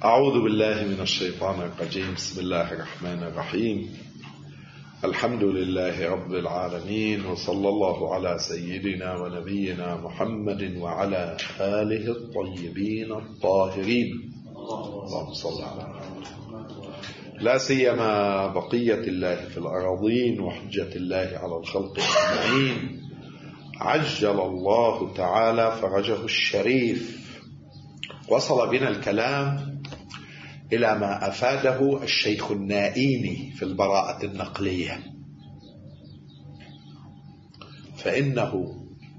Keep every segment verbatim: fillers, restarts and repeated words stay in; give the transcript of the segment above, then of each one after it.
أعوذ بالله من الشيطان الرجيم. بسم الله الرحمن الرحيم. الحمد لله رب العالمين، وصلى الله على سيدنا ونبينا محمد وعلى آله الطيبين الطاهرين. اللهم صل على محمد. لا سيما بقية الله في الأراضين وحجة الله على الخلق أجمعين، عجل الله تعالى فرجه الشريف. وصل بنا الكلام إلى ما أفاده الشيخ النائيني في البراءة النقلية، فإنه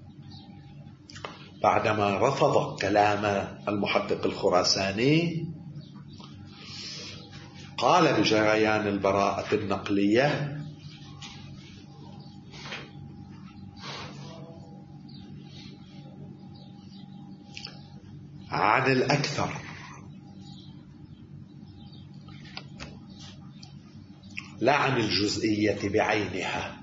بعدما رفض كلام المحقق الخراساني قال بجريان البراءة النقلية: عن الأكثر لا عن الجزئية بعينها.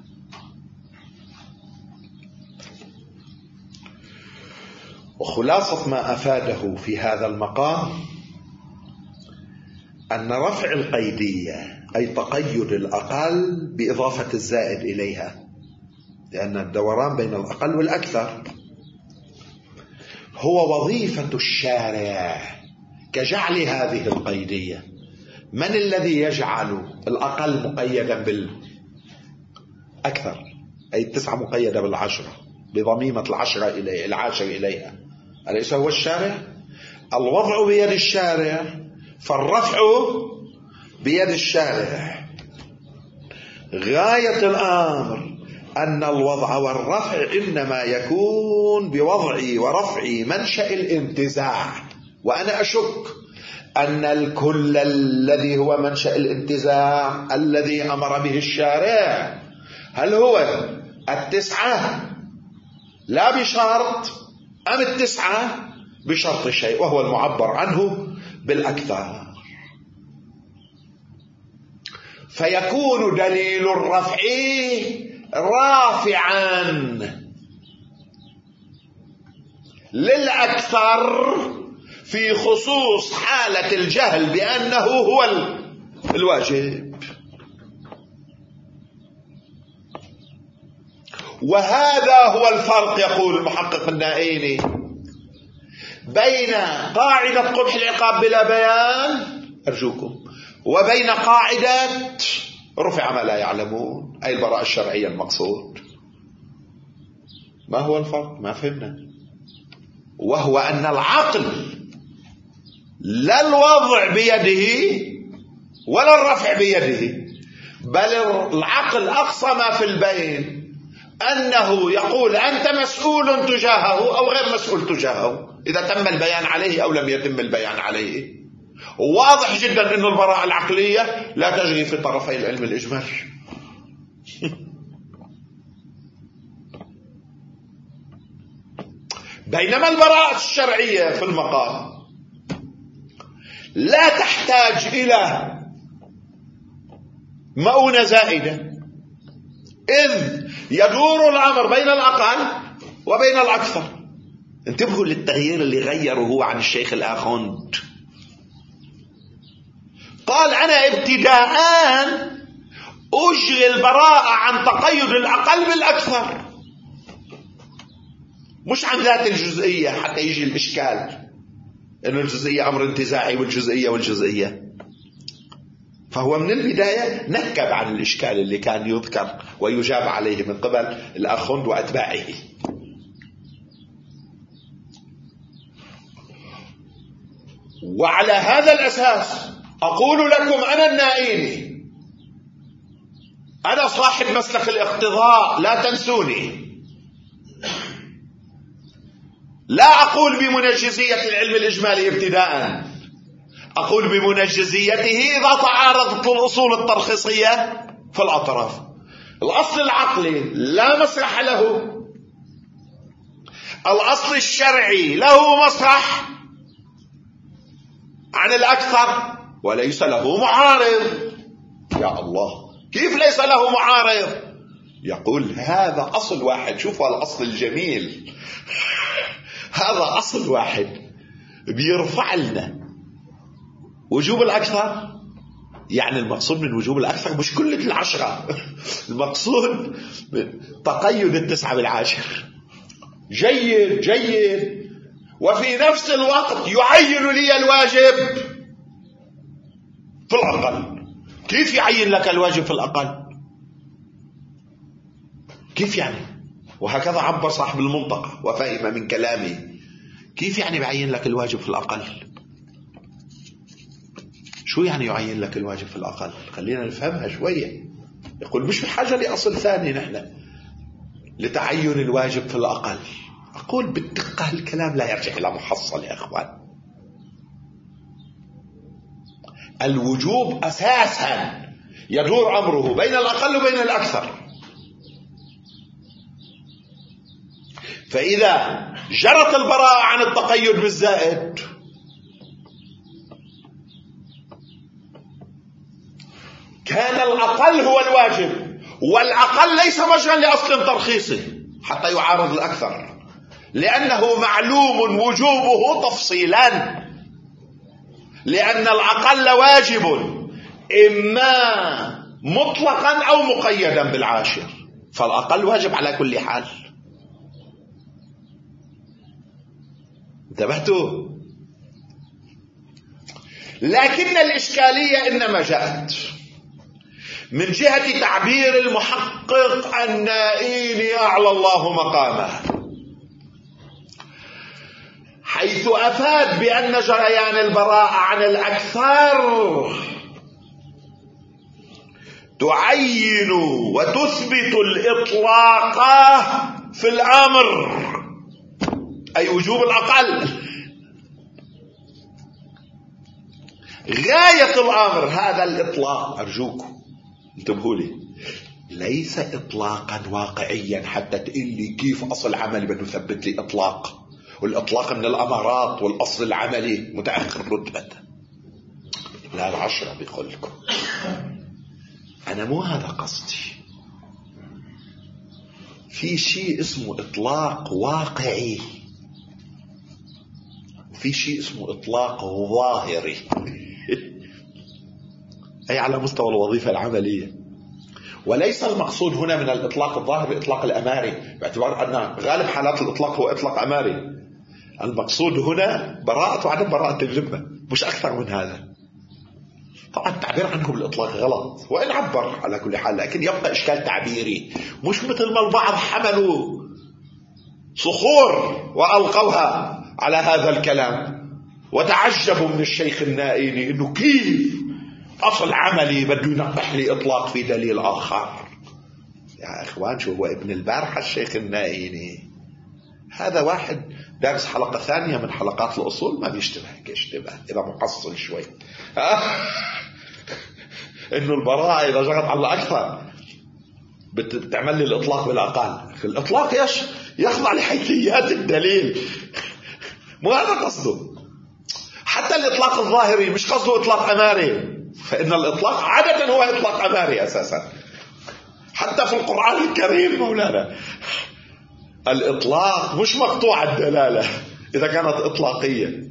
وخلاصة ما أفاده في هذا المقام أن رفع القيدية أي تقيد الأقل بإضافة الزائد إليها، لأن الدوران بين الأقل والأكثر هو وظيفة الشارع كجعل هذه القيدية. من الذي يجعل الأقل مقيدا بالأكثر؟ أي التسعة مقيدة بالعشرة بضميمة العشرة إليه العاشر إليها، أليس هو الشارع؟ الوضع بيد الشارع، فالرفع بيد الشارع. غاية الأمر أن الوضع والرفع إنما يكون بوضع ورفع منشأ الانتزاع، وأنا أشك أن الكل الذي هو منشأ الانتزاع الذي أمر به الشارع هل هو التسعة لا بشرط، أم التسعة بشرط شيء وهو المعبر عنه بالأكثر. فيكون دليل الرفع رافعا للأكثر في خصوص حالة الجهل بأنه هو الواجب. وهذا هو الفرق، يقول المحقق النائيني، بين قاعدة قبح العقاب بلا بيان أرجوكم وبين قاعدة رفع ما لا يعلمون، أي البراءة الشرعية المقصود. ما هو الفرق؟ ما فهمنا. وهو أن العقل لا الوضع بيده ولا الرفع بيده، بل العقل أقصى ما في البين أنه يقول أنت مسؤول تجاهه أو غير مسؤول تجاهه، إذا تم البيان عليه أو لم يتم البيان عليه. واضح جدا أن البراءة العقلية لا تجري في طرفي العلم الإجمالي. بينما البراءة الشرعية في المقام لا تحتاج إلى مؤونة زائدة، إذ يدور الأمر بين الأقل وبين الأكثر. انتبهوا للتغيير اللي غيره هو عن الشيخ الآخوند. قال أنا ابتداء أجري البراءة عن تقيد الأقل بالأكثر، مش عن ذات الجزئية، حتى يجي الإشكال أن الجزئية أمر انتزاعي والجزئية والجزئية. فهو من البداية نكب عن الإشكال اللي كان يذكر ويجاب عليه من قبل الآخوند وأتباعه. وعلى هذا الأساس أقول لكم أنا النائيني، أنا صاحب مسلك الاقتضاء، لا تنسوني. لا أقول بمنجزية العلم الإجمالي ابتداء، أقول بمنجزيته إذا تعارضت الأصول الترخيصية في الأطراف. الأصل العقلي لا مسرح له، الأصل الشرعي له مسرح عن الأكثر وليس له معارض. يا الله، كيف ليس له معارض؟ يقول هذا أصل واحد. شوفوا الأصل الجميل، هذا أصل واحد بيرفع لنا وجوب الأكثر يعني المقصود من وجوب الأكثر مش كل العشرة، المقصود تقيد التسعة بالعاشر. جيد جيد. وفي نفس الوقت يعين لي الواجب في الأقل. كيف يعين لك الواجب في الأقل؟ كيف يعني؟ وهكذا عبر صاحب المنطقة وفهم من كلامي. كيف يعني بعين لك الواجب في الأقل؟ شو يعني يعين لك الواجب في الأقل؟ خلينا نفهمها شوية. يقول مش بحاجة لأصل ثاني نحن لتعين الواجب في الأقل. أقول بالدقة الكلام لا يرجع إلى محصل يا أخوان. الوجوب أساسا يدور أمره بين الأقل وبين الأكثر. فإذا جرت البراءة عن التقيد بالزائد كان الأقل هو الواجب، والأقل ليس مجرا لأصل ترخيصي حتى يعارض الأكثر، لأنه معلوم وجوبه تفصيلا، لأن الأقل واجب إما مطلقا أو مقيدا بالعاشر، فالأقل واجب على كل حال. انتبهتوا؟ لكن الإشكالية إنما جاءت من جهة تعبير المحقق النائين أعلى الله مقامه، حيث أفاد بأن جريان البراءة عن الأكثر تعين وتثبت الإطلاق في الأمر، أي وجوب الأقل. غاية الأمر هذا الإطلاق. أرجوكم انتبهوا لي، ليس إطلاقا واقعيا حتى تقول لي كيف أصل عملي بده يثبت لي إطلاق، والإطلاق من الأمارات والأصل العملي متأخر رتبة. لا العشرة بيقول لكم. أنا مو هذا قصدي. في شيء اسمه إطلاق واقعي، في شيء اسمه إطلاق ظاهري أي على مستوى الوظيفة العملية. وليس المقصود هنا من الإطلاق الظاهري إطلاق الأماري، باعتبار أن غالب حالات الإطلاق هو إطلاق أماري. المقصود هنا براءة وعدم براءة الذمة، مش أكثر من هذا. طبعا التعبير عنه بالإطلاق غلط، وإن عبر على كل حال، لكن يبقى إشكال تعبيري، مش مثل ما البعض حملوا صخور وألقوها على هذا الكلام وتعجبوا من الشيخ النائيني إنه كيف أصل عملي بده ينقح لي إطلاق في دليل آخر. يا إخوان شو هو ابن البارحة الشيخ النائيني؟ هذا واحد دارس حلقة ثانية من حلقات الأصول ما بيشتبه كيشتبه إذا محصل شوي إنه البراءة إذا جرت على الأكثر بتعمل لي الإطلاق بالأقل. الإطلاق يش يخضع لحيثيات الدليل، مو هذا قصده. حتى الإطلاق الظاهري مش قصده إطلاق أماري، فإن الإطلاق عادة هو إطلاق أماري أساسا. حتى في القرآن الكريم مولانا الإطلاق مش مقطوع الدلالة إذا كانت إطلاقية.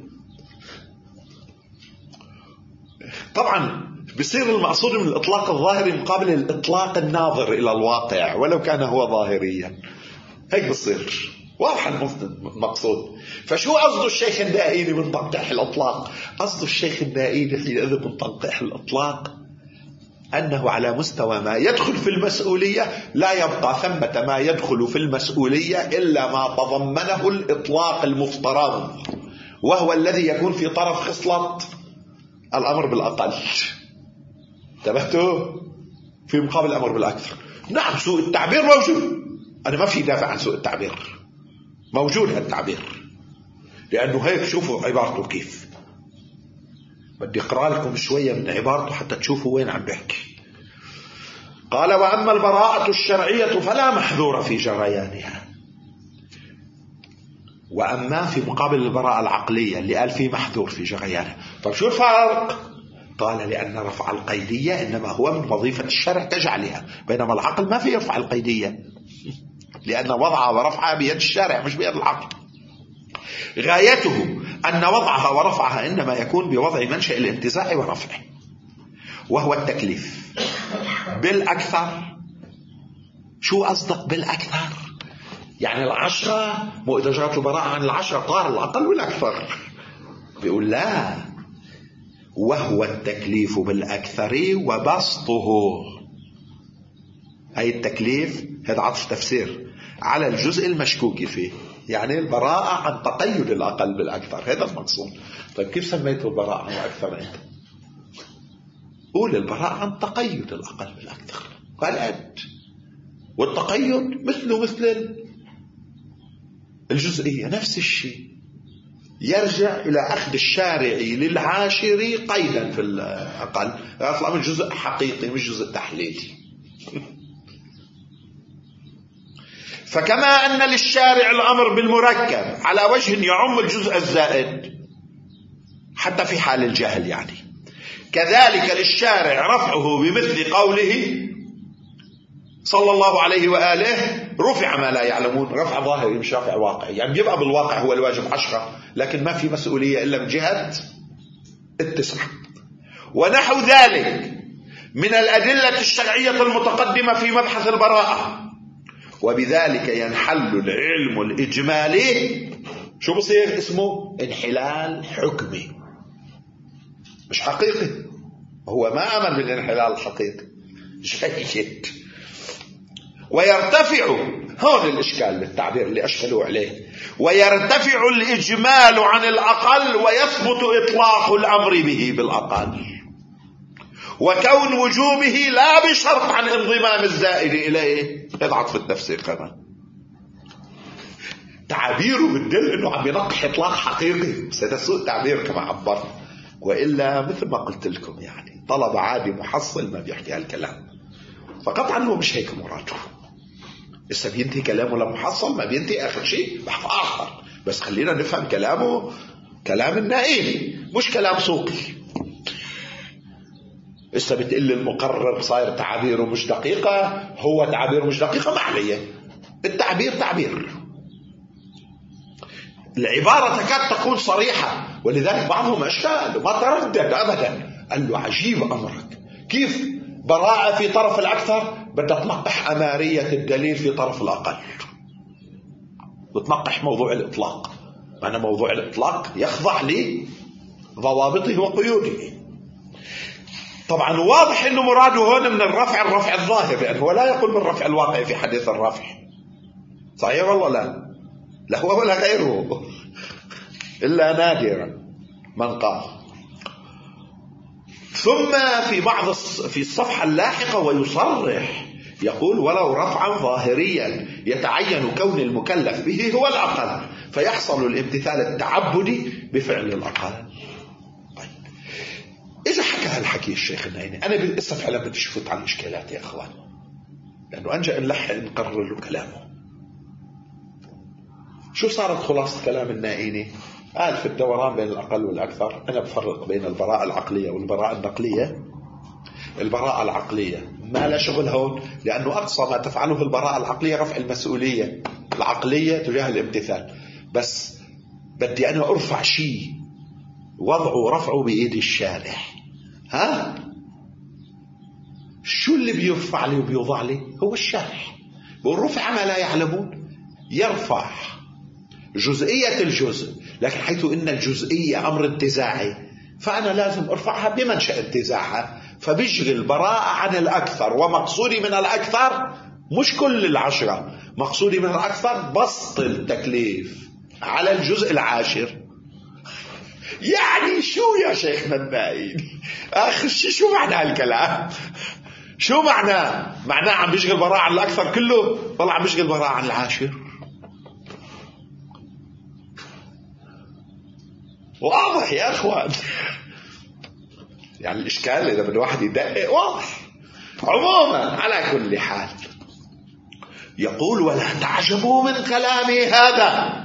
طبعا بيصير المقصود من الإطلاق الظاهري مقابل الإطلاق الناظر إلى الواقع ولو كان هو ظاهريا، هيك بصير واضح المقصود. فشو قصده الشيخ النائيني من تنقيح الإطلاق؟ قصده الشيخ النائيني حينئذ من تنقيح الإطلاق أنه على مستوى ما يدخل في المسؤولية لا يبقى ثمة ما يدخل في المسؤولية إلا ما تضمنه الإطلاق المفترض، وهو الذي يكون في طرف خصلة الأمر بالأقل. انتبهتوا؟ في مقابل الأمر بالأكثر. نعم سوء التعبير موجود، أنا ما في دافع عن سوء التعبير، موجود هالتعبير، لأنه هيك شوفوا عبارته كيف. بدي أقرأ لكم شوية من عبارته حتى تشوفوا وين عم بحكي. قال: وأما البراءة الشرعية فلا محذور في جريانها. وأما في مقابل البراءة العقلية اللي قال فيه محذور في جريانها. طب شو الفرق؟ قال: لأن رفع القيدية إنما هو من وظيفة الشرع تجعلها، بينما العقل ما في يرفع القيدية لأن وضعها ورفعها بيد الشارع مش بيد العقل. غايته أن وضعها ورفعها إنما يكون بوضع منشأ الانتزاع ورفعه، وهو التكليف بالأكثر. شو أصدق بالأكثر؟ يعني العشرة، مو إذا جاءت البراءة عن العشرة طار الأقل والأكثر. بيقول لا، وهو التكليف بالأكثر وبسطه، أي التكليف هذا عطف تفسير على الجزء المشكوك فيه، يعني البراءة عن تقيد الأقل بالأكثر، هذا المقصود. طيب كيف سميته البراءة عن الأكثر أنت؟ قول البراءة عن تقيد الأقل بالأكثر، قال أنت، والتقيد مثله مثل الجزئية نفس الشيء، يرجع إلى أخذ الشارع للعاشر قيدا في الأقل، يطلع من جزء حقيقي مش جزء تحليلي. فكما أن للشارع الأمر بالمركب على وجه يعم الجزء الزائد حتى في حال الجهل يعني، كذلك للشارع رفعه بمثل قوله صلى الله عليه وآله رفع ما لا يعلمون، رفع ظاهري مش رفع واقعي، يعني بيبقى بالواقع هو الواجب عشرة لكن ما في مسؤولية إلا من جهة التسعة. ونحو ذلك من الأدلة الشرعية المتقدمة في مبحث البراءة. وبذلك ينحل العلم الإجمالي، شو بصير اسمه؟ انحلال حكمي مش حقيقي، هو ما أمن بالانحلال الحقيقي جيد. ويرتفع، هون الإشكال بالتعبير اللي أشكلوا عليه، ويرتفع الإجمال عن الأقل ويثبت إطلاق الأمر به بالأقل، وكون وجوبه لا بشرط عن انضمام الزائد إليه. اضعت في التفسير كمان تعبيره بالدل انه عم ينقح اطلاق حقيقي، بس هذا سوء تعبير كما عبر، والا مثل ما قلت لكم يعني طلب عادي محصل ما بيحكي هالكلام، فقطعا هو مش هيك مراده. لسه بينتهي كلامه لمحصل، ما بينتهي اخر شيء بحث اخر، بس خلينا نفهم كلامه كلام النائلي مش كلام سوقي. لسه بتقل المقرر صاير تعابيره مش دقيقة، هو تعابيره مش دقيقة ما عليه، التعبير تعبير، العبارة تكاد تكون صريحة، ولذلك بعضهم أشكال وما تردد أبدا. قال له عجيب أمرك، كيف براءة في طرف الأكثر بدها تنقح أمارية الدليل في طرف الأقل، وتنقح موضوع الإطلاق، معنى موضوع الإطلاق يخضع لضوابطه وقيوده. طبعا واضح انه مراده هون من الرفع الرفع الظاهر، لانه هو لا يقول بالرفع الواقعي في حديث الرفع، صحيح والله لا؟ لا هو ولا غيره الا نادرا من قال. ثم في بعض في الصفحة اللاحقة ويصرح يقول ولو رفعا ظاهريا يتعين كون المكلف به هو الأقل، فيحصل الامتثال التعبدي بفعل الأقل. إذا حكى هالحكي الشيخ النايني، أنا لسه فعلا بدي أفوت على الإشكالات يا أخوان، لأنه أنجأ نلحق نقرر له كلامه. شو صارت خلاصة كلام النائيني؟ قال في الدوران بين الأقل والأكثر أنا بفرق بين البراءة العقلية والبراءة النقلية. البراءة العقلية ما لا شغل هون، لأنه أقصى ما تفعله البراءة العقلية رفع المسؤولية العقلية تجاه الامتثال، بس بدي أنا أرفع شيء وضعه ورفعه بإيد الشارع. ها شو اللي بيرفع لي وبيوضع لي؟ هو الشارع. بقول رفع ما لا يعلمون، يرفع جزئية الجزء، لكن حيث إن الجزئية أمر انتزاعي فأنا لازم أرفعها بمنشأ انتزاعها، فبيشغل البراءة عن الأكثر. ومقصودي من الأكثر مش كل العشرة، مقصودي من الأكثر بسط التكليف على الجزء العاشر. يعني شو يا شيخنا النائين آخر شيء شو معنى هالكلام؟ شو معناه؟ معناه عم بيشغل براءة عن الأكثر كله، والله عم بيشغل براءة عن العاشر. واضح يا أخوان يعني الإشكال إذا بده واحد يدقق واضح. عموما على كل حال يقول ولا تعجبوا من كلامي هذا،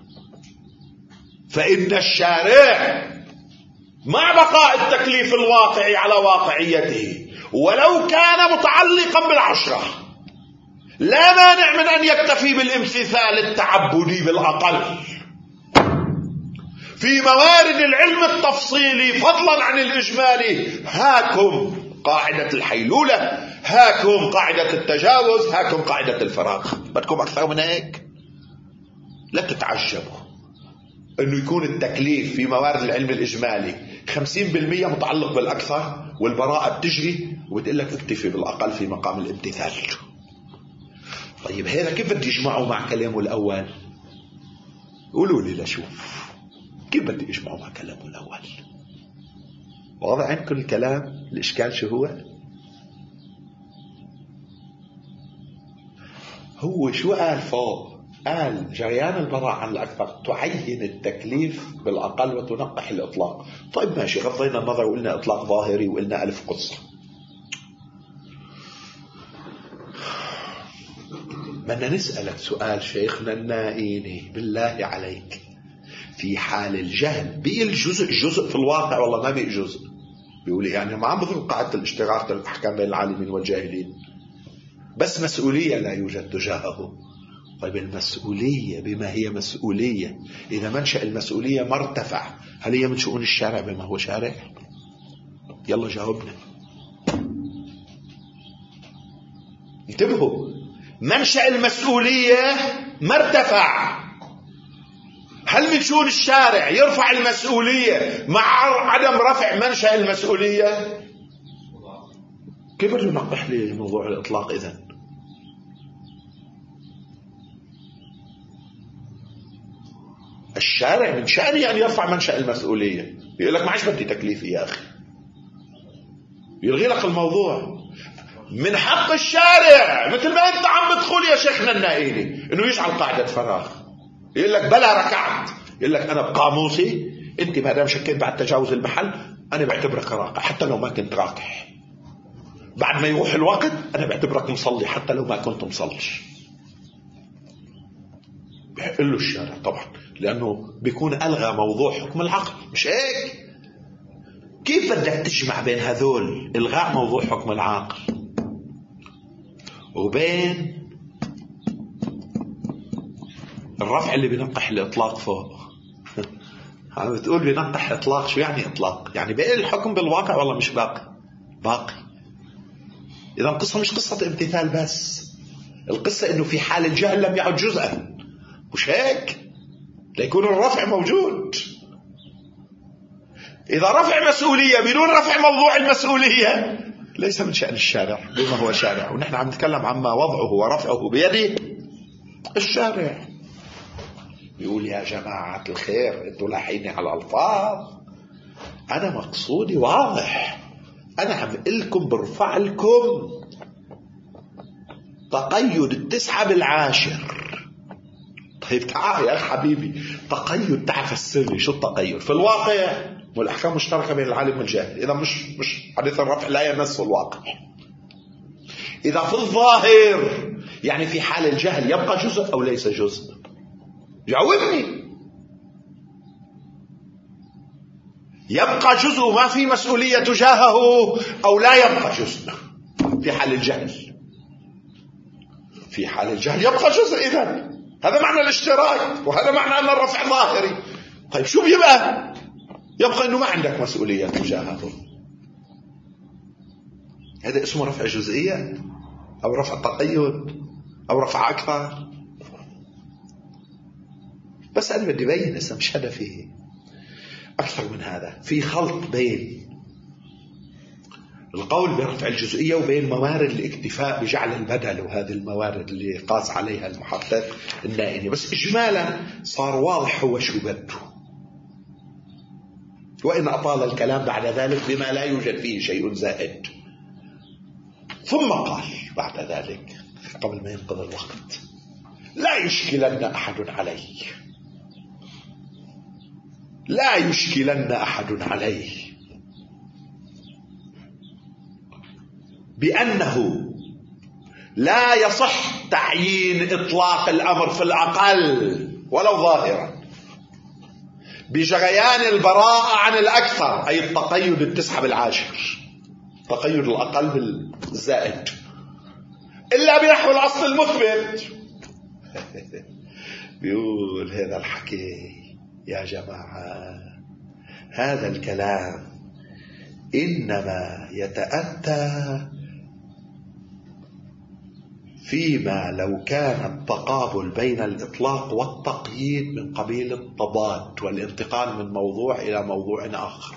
فإن الشارع مع بقاء التكليف الواقعي على واقعيته ولو كان متعلقا بالعشرة لا مانع من أن يكتفي بالامتثال التعبدي بالأقل، في موارد العلم التفصيلي فضلا عن الإجمالي هاكم قاعدة الحيلولة، هاكم قاعدة التجاوز، هاكم قاعدة الفراغ. بدكم أكثر من هيك؟ لا تتعجبوا أنه يكون التكليف في موارد العلم الإجمالي خمسين بالمئة متعلق بالأكثر والبراءة بتجري وبتقول لك اكتفي بالأقل في مقام الامتثال. طيب هذا كيف بدي يجمعه مع كلامه الأول؟ قولوا لي لشوف كيف بدي يجمعه مع كلامه الأول؟ واضح عندكم الكلام؟ الإشكال شو هو؟ هو شو قال فوق؟ قال جريان البراءة عن الأكثر تعين التكليف بالأقل وتنقح الإطلاق. طيب ماشي، غضينا النظر وقلنا إطلاق ظاهري وقلنا ألف قصة. بدنا نسألك سؤال شيخنا النائيني بالله عليك، في حال الجهل بيقل الجزء جزء في الواقع والله ما بيقل جزء، بيقول يعني ما عم بضرب قاعدة الاشتراك الأحكام بين العالمين والجاهلين، بس مسؤولية لا يوجد تجاهه. طيب المسؤولية بما هي مسؤولية، إذا منشأ المسؤولية ما ارتفع، هل هي من شؤون الشارع بما هو شارع؟ يلا جاوبنا. انتبهوا، منشأ المسؤولية ما ارتفع، هل من شؤون الشارع يرفع المسؤولية مع عدم رفع منشأ المسؤولية؟ كيف بده ينقح لي موضوع الإطلاق إذن؟ الشارع من شأنه أن يرفع منشأ المسؤولية، يقول لك ما عادش بدي تكليفي يا أخي، يلغي لك الموضوع. من حق الشارع مثل ما أنت عم بتقول يا شيخنا النائلي إنه يجعل قاعدة فراغ، يقول لك بلا ركعت، يقول لك أنا بقاموسي أنت ما دام شكيت بعد تجاوز المحل أنا بعتبرك راقع حتى لو ما كنت راكع، بعد ما يروح الوقت أنا بعتبرك مصلي حتى لو ما كنت مصلي. بيحق له الشارع طبعا، لأنه بيكون ألغى موضوع حكم العقل، مش هيك؟ كيف بدك تجمع بين هذول إلغاء موضوع حكم العقل وبين الرفع اللي بينقح الإطلاق فوق؟ عم بتقول بينقح إطلاق، شو يعني إطلاق؟ يعني باقي الحكم بالواقع والله مش باقي؟ باقي. إذا القصة مش قصة امتثال بس، القصة إنه في حال الجهل لم يعد جزءا، مش هيك؟ ليكون الرفع موجود. إذا رفع مسؤولية بدون رفع موضوع المسؤولية ليس من شأن الشارع بما هو شارع، ونحن عم نتكلم عما وضعه ورفعه بيده الشارع. يقول يا جماعة الخير انتوا لاحقيني على الألفاظ، أنا مقصودي واضح، أنا عم قلكم برفع لكم تقيد التسعة بالعاشر. طيب تعال يا حبيبي، تقيد تعرف السري شو التقيد في الواقع؟ والأحكام مشتركة بين العالم والجاهل، إذا مش مش حديث الرفع لا يمس الواقع. إذا في الظاهر يعني في حال الجهل يبقى جزء أو ليس جزء؟ جاوبني. يبقى جزء ما في مسؤولية تجاهه أو لا يبقى جزء في حال الجهل؟ في حال الجهل يبقى جزء، إذن هذا معنى الاشتراك، وهذا معنى أن الرفع ظاهري. طيب شو بيبقى؟ يبقى أنه ما عندك مسؤولية تجاهه. هذا اسمه رفع جزئية أو رفع تقيد أو رفع أكثر؟ بس أنا بدي بين اسم مش هدفي أكثر من هذا. في خلط بين القول برفع الجزئية وبين موارد الاكتفاء بجعل البدل، وهذه الموارد اللي قاس عليها المحقق النائني. بس إجمالا صار واضح هو شو بده، وإن أطال الكلام بعد ذلك بما لا يوجد فيه شيء زائد. ثم قال بعد ذلك قبل ما ينقضي الوقت: لا يشكلن أحد علي، لا يشكلن أحد عليه بأنه لا يصح تعيين إطلاق الأمر في الأقل ولو ظاهرا بجريان البراءة عن الأكثر، أي التقيد التسعة بالعاشر، تقيد الأقل بالزائد، إلا بنحو الأصل المثبت. بيقول هذا الحكي يا جماعة هذا الكلام إنما يتأتى فيما لو كان التقابل بين الإطلاق والتقييد من قبيل التضاد والانتقال من موضوع إلى موضوع آخر.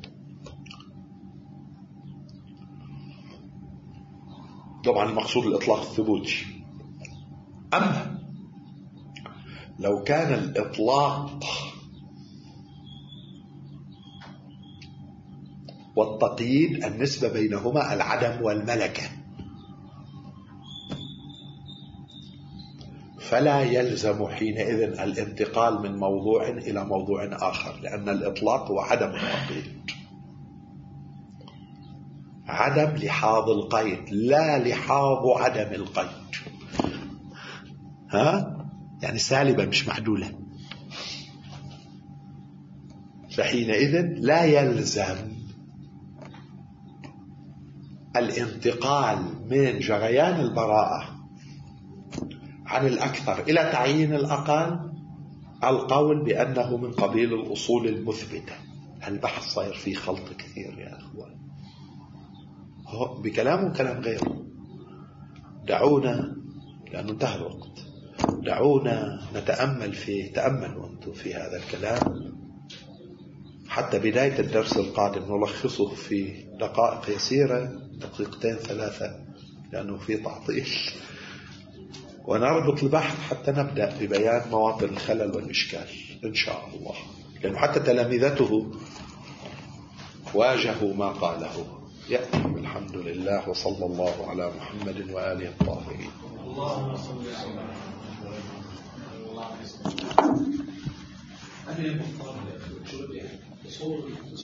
طبعا المقصود الإطلاق الثبوتي. أما لو كان الإطلاق والتقييد النسبة بينهما العدم والملكة، فلا يلزم حينئذ الانتقال من موضوع إلى موضوع آخر، لأن الإطلاق هو عدم التقييد، عدم لحاظ القيد لا لحاظ عدم القيد. ها؟ يعني سالبة مش معدولة. فحينئذ لا يلزم الانتقال من جريان البراءة عن الأكثر إلى تعيين الأقل القول بأنه من قبيل الأصول المثبتة. البحث صاير فيه خلط كثير يا أخوان، بكلام وكلام غيره. دعونا، لأنه انتهى الوقت، دعونا نتأمل فيه، تأملوا أنتم في هذا الكلام حتى بداية الدرس القادم نلخصه في دقائق يسيرة، دقيقتين ثلاثة، لأنه في تعطيل، ونربط البحث حتى نبدأ ببيان مواطن الخلل والإشكال إن شاء الله، لأنه حتى تلامذته واجهوا ما قاله. يأتي الحمد لله، وصلى الله على محمد وآله الطاهرين. اللهم صل على محمد.